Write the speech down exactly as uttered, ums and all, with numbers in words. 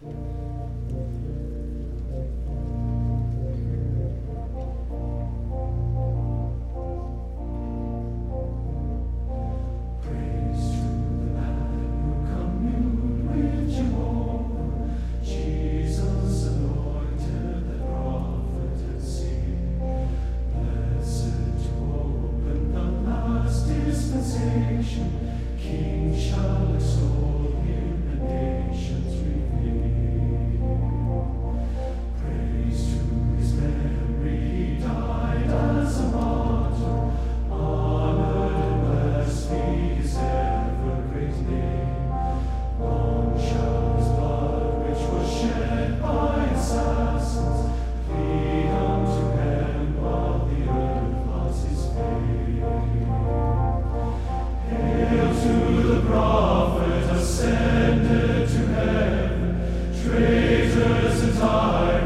King shall extol him, and nations reveal. Praise to his memory, he died as a martyr. Honored and blessed be his ever great name. Long shall his blood, which was shed by assassins, plead unto heaven while the earth lost his fame. Hail to the prophet ascended to heaven, traitors and tyrants.